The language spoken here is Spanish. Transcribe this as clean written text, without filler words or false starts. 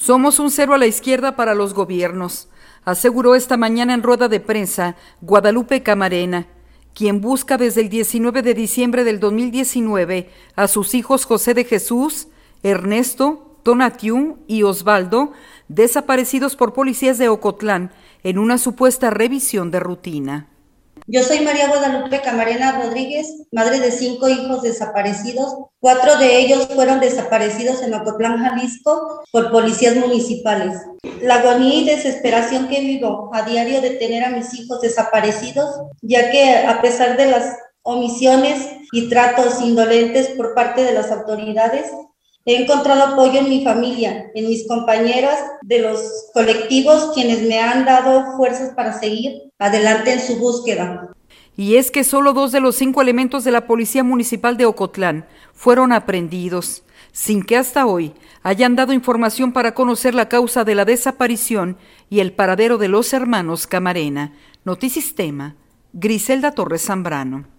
Somos un cero a la izquierda para los gobiernos, aseguró esta mañana en rueda de prensa Guadalupe Camarena, quien busca desde el 19 de diciembre del 2019 a sus hijos José de Jesús, Ernesto, Tonatiuh y Osvaldo, desaparecidos por policías de Ocotlán en una supuesta revisión de rutina. Yo soy María Guadalupe Camarena Rodríguez, madre de 5 hijos desaparecidos. 4 de ellos fueron desaparecidos en Ocotlán, Jalisco, por policías municipales. La agonía y desesperación que vivo a diario de tener a mis hijos desaparecidos, ya que a pesar de las omisiones y tratos indolentes por parte de las autoridades, he encontrado apoyo en mi familia, en mis compañeras de los colectivos, quienes me han dado fuerzas para seguir adelante en su búsqueda. Y es que solo 2 de los 5 elementos de la Policía Municipal de Ocotlán fueron aprehendidos, sin que hasta hoy hayan dado información para conocer la causa de la desaparición y el paradero de los hermanos Camarena. Notisistema, Griselda Torres Zambrano.